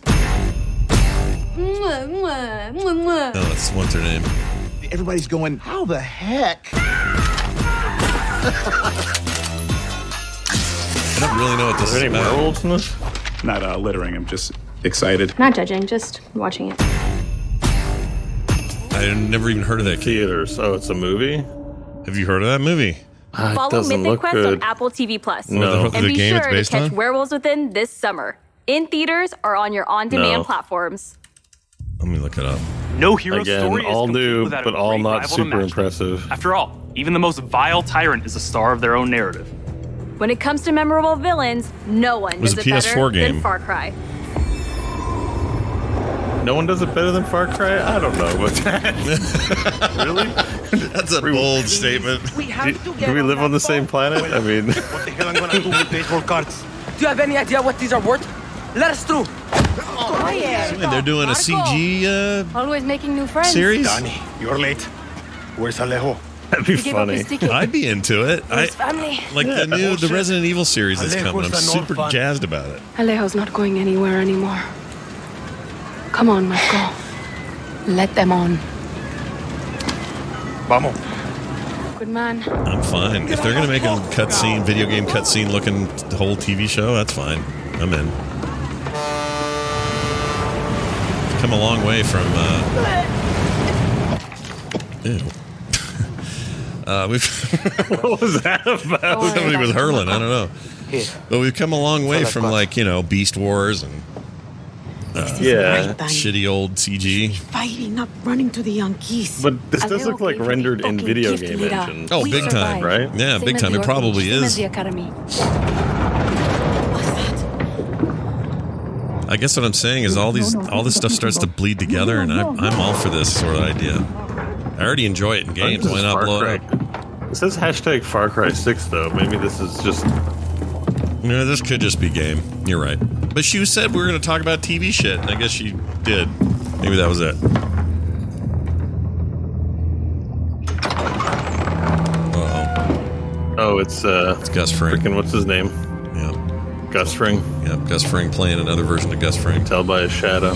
No, that's what's her name. Everybody's going, how the heck? I don't really know what this is any about. werewolves in this? Not littering, I'm just excited. Not judging, just watching it. I never even heard of that. Theaters. Oh, it's a movie? Have you heard of that movie? Follow Mythic Quest on Apple TV Plus. No. And The be game sure it's to based catch on? Werewolves Within this summer. In theaters or on your on-demand No. platforms. Let me look it up. No hero Again, story is all complete new, without but a all great not rival to super match them. impressive. After all, even the most vile tyrant is a star of their own narrative. When it comes to memorable villains, no one was does a it PS4 better game. than Far Cry. No one does it better than Far Cry? I don't know about that. Really? That's a bold statement. Do we live on the same planet? I mean, What the hell I'm gonna do with baseball cards? Do you have any idea what these are worth? Let us through. Wait, they're doing a CG Always making new friends. series? Donnie, you're late. Where's Alejo? that'd be He gave up his funny. ticket. I'd be into it. His family. Like the Resident Evil series that's coming. I'm super jazzed about it. Alejo's not going anywhere anymore. Come on, Marco. Let them on. Vamos. Good man. I'm fine. If they're gonna make a cutscene, video game cutscene looking whole TV show, that's fine. I'm in. Come a long way from. Ew. What was that about? Somebody was hurling. I don't know. But we've come a long way from Beast Wars and shitty old CG. Fighting, not running to the Yankees. But this does look like rendered in video game engine. Oh, big time, right? Yeah, big time. It probably is. I guess what I'm saying is all this stuff starts to bleed together, and I'm all for this sort of idea. I already enjoy it in games. Why not blow it up? It says hashtag Far Cry 6 though. Maybe this is just. No, this could just be game. You're right. But she said we were going to talk about TV shit, and I guess she did. Maybe that was it. Uh-oh. Oh, it's Gus Fring. Freaking what's his name? Yeah. Gus Fring. Yep, Gus Fring playing another version of Gus Fring. Tell by his shadow.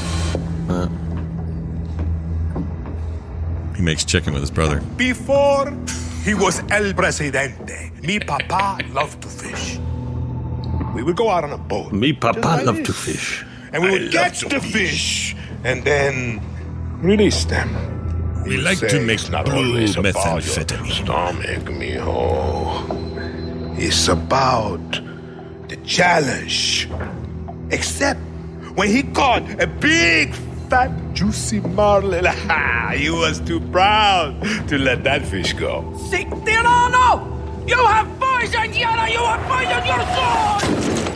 He makes chicken with his brother. Before he was El Presidente, mi papa loved to fish. We would go out on a boat. Me papa love to fish. And we would catch the fish and then release them. We like to make blue methamphetamine. Stomach, mijo. It's about the challenge. Except when he caught a big, fat, juicy marlin, he was too proud to let that fish go. Tirano! You have poisoned Yana! You have poisoned your sword!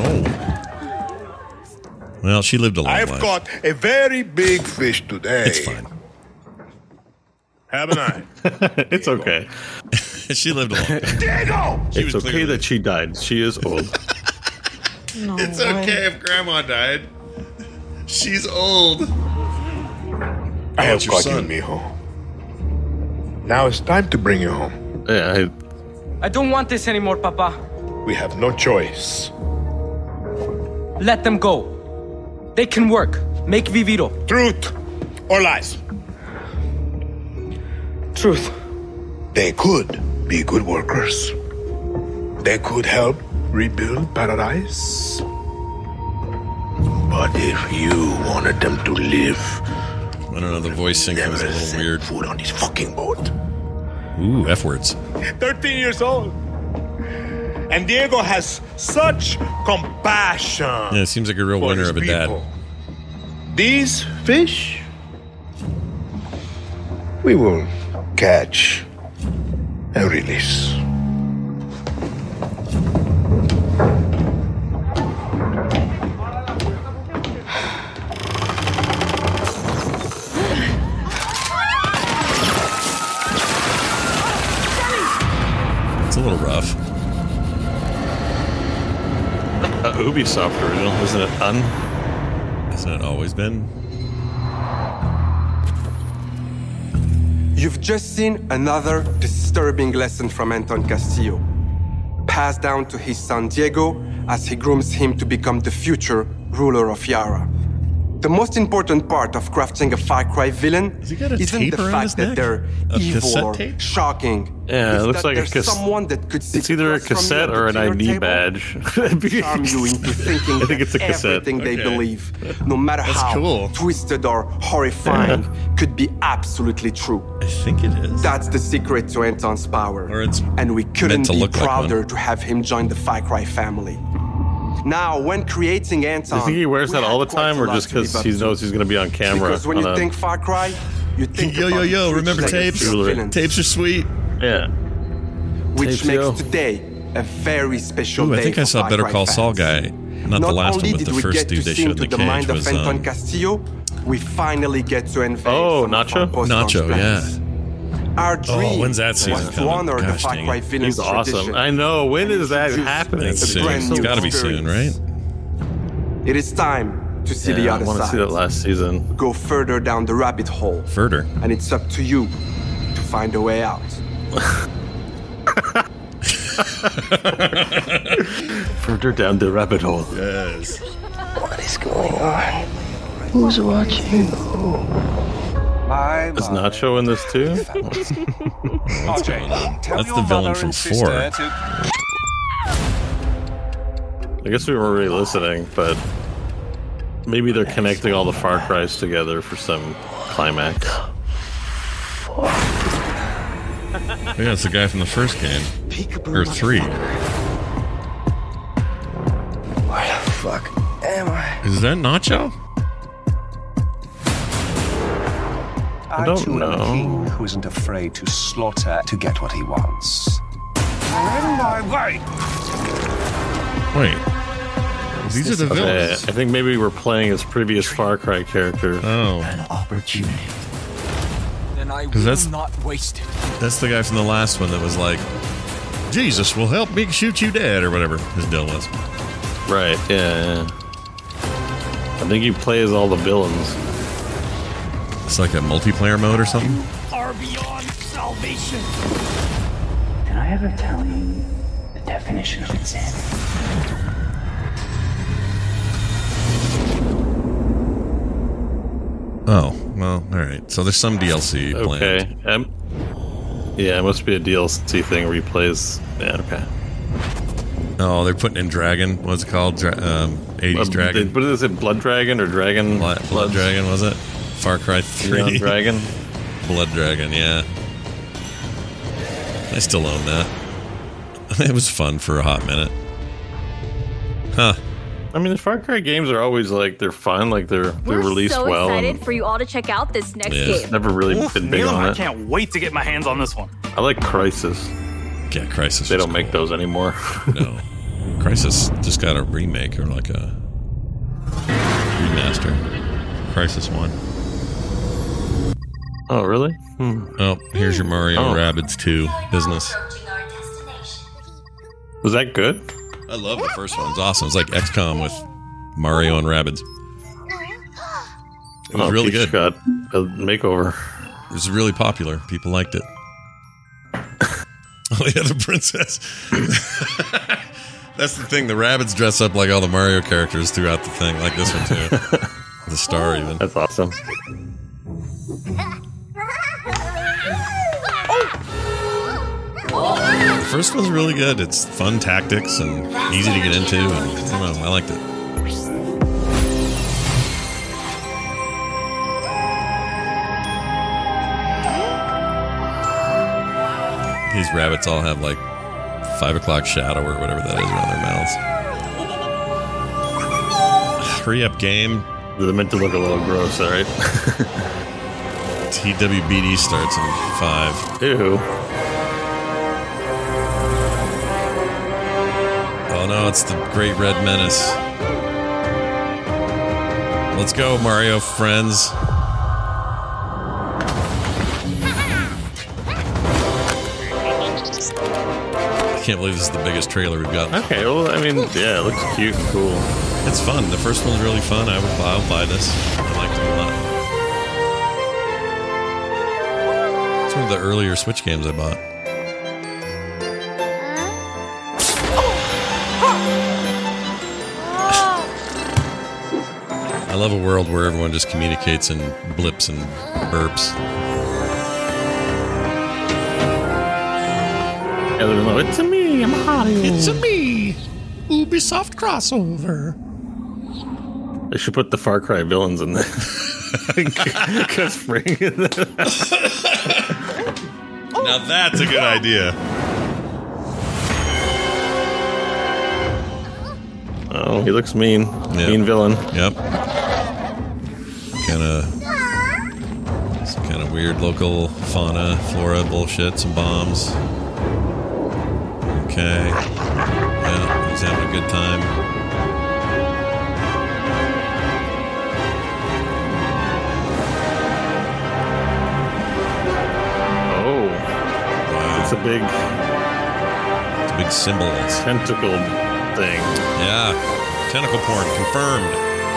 Well, she lived a long I've life. caught a very big fish today. It's fine. Haven't I? It's okay. She lived a long time. Diego! It's okay that she died. She is old. No It's okay if Grandma died. She's old. I have it's your caught you, son. mijo. Now it's time to bring you home. Yeah, I don't want this anymore, Papa. We have no choice. Let them go. They can work. Make Viviro. Truth or lies? Truth. They could be good workers. They could help rebuild paradise. But if you wanted them to live, I don't know, the voice syncing was a little weird. Food on this fucking boat. Ooh, F words. 13 years old. And Diego has such compassion. Yeah, it seems like a real for winner his of a dad. people. These fish, we will catch and release. It's a little rough. Ubisoft original, isn't it? Hasn't it always been? You've just seen another disturbing lesson from Anton Castillo. passed down to his son Diego as he grooms him to become the future ruler of Yara. The most important part of crafting a Far Cry villain isn't the fact that they're evil or shocking. Yeah, it looks like there's someone that could it's either a cassette or an ID badge. Charm you into thinking I think it's a cassette. everything they believe, no matter how twisted or horrifying, could be absolutely true. I think it is. That's the secret to Anton's power. And we couldn't be prouder to have him join the Far Cry family. Now, when creating Anton, Do you think he wears that all the time, or just because he knows he's going to be on camera? Because when you think Far Cry, you think yo, remember tapes? Tapes are sweet. Yeah. Which makes today a very special day. I think I saw Better Call Saul guy. Not the last one, but the first dude they showed in the cage was Anton Castillo. We finally get to invade. Nacho? Nacho, yeah. Our dream when's that season was to honor the Far Cry villain's He's awesome. tradition. I know. When is that happening? It's soon. It's got to be soon, right? It is time to see the other I want to side. see that last season. Go further down the rabbit hole. Further. And it's up to you to find a way out. Further down the rabbit hole. Yes. What is going on? Who's watching who? Is Nacho in this too? That's the villain from 4. I guess we weren't really listening, but maybe they're connecting all the Far Cries together for some climax. Yeah, it's the guy from the first game. Or 3. Where the fuck am I? Is that Nacho? I don't know. A king who isn't afraid to slaughter to get what he wants. In my way. Wait. These are the villains. I think maybe we're playing his previous Far Cry character. Oh. An opportunity. Then I will not waste it. That's the guy from the last one that was like, Jesus will help me shoot you dead, or whatever his deal was. Right, yeah. I think you play as all the villains. It's like a multiplayer mode or something? Are beyond salvation. Did I ever tell you the definition of insanity? Oh, well, alright. So there's some DLC planned. Okay. Yeah, it must be a DLC thing where he plays... Yeah, okay. Oh, they're putting in Dragon. What's it called? 80s Dragon? What is it? Blood Dragon or Dragon? Blood Dragon, was it? Far Cry 3. Neon Dragon? Blood Dragon, yeah. I still own that. It was fun for a hot minute. Huh. I mean, the Far Cry games are always like, they're fun, like they're released so well. excited for you all to check out this next game. Never really been big on I it. can't wait to get my hands on this one. I like Crysis. Yeah, Crysis. They don't make those anymore. No. Crysis just got a remake or like a remaster. Crysis 1. Oh, really? Oh, here's your Mario Rabbids 2 business. Was that good? I love the first one. It's awesome. It's like XCOM with Mario and Rabbids. It was really good. Got a makeover. It was really popular. People liked it. Oh, yeah, the princess. That's the thing. The Rabbids dress up like all the Mario characters throughout the thing, like this one too. The star, even. That's awesome. The first one's really good. It's fun tactics and easy to get into, and I don't know, I liked it. These rabbits all have like 5 o'clock shadow or whatever that is around their mouths. Hurry up, game. They're meant to look a little gross, alright? TWBD starts in 5. Ew. Oh no, it's the Great Red Menace. Let's go, Mario friends. I can't believe this is the biggest trailer we've got. Okay, well, I mean, yeah, it looks cute and cool. It's fun. The first one's really fun. I'll buy this. I liked it a lot. It's one of the earlier Switch games I bought. I love a world where everyone just communicates in blips and burps. It's a me, I'm Mario. It's a me, Ubisoft crossover. They should put the Far Cry villains in there. Now that's a good idea. Oh, he looks mean. Yep. Mean villain. Yep. Some kind of weird local fauna, flora bullshit, some bombs. Okay. Yeah, he's having a good time. Oh. Wow. It's a big symbol. Tentacle thing. Yeah. Tentacle porn confirmed.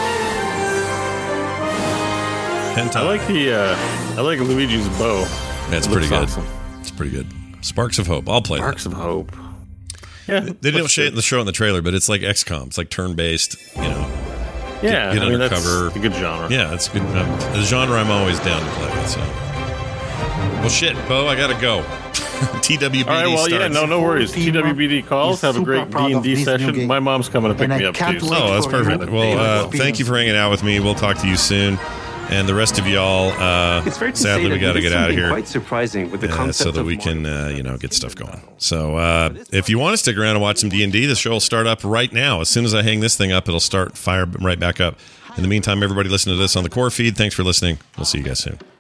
Hentai. I like Luigi's bow. Yeah, it's pretty good. Awesome. It's pretty good. Sparks of Hope. I'll play Sparks that. of Hope. Yeah. They didn't show it in the show in the trailer, but it's like XCOM. It's like turn-based, Yeah. Get undercover. That's a good genre. Yeah, it's good. The genre I'm always down to play with, so. Well, shit, Bo, I gotta go. TWBD All right, well, starts. yeah, no worries. TWBD calls. Have a great D&D session. My mom's coming to pick me up, too. Oh, that's perfect. Well, thank you for hanging out with me. We'll talk to you soon. And the rest of y'all, sadly, we got to get out of here. Quite surprising with the concept so that we can, get stuff going. So, if you want to stick around and watch some D&D, the show will start up right now. As soon as I hang this thing up, it'll fire right back up. In the meantime, everybody listen to this on the core feed. Thanks for listening. We'll see you guys soon.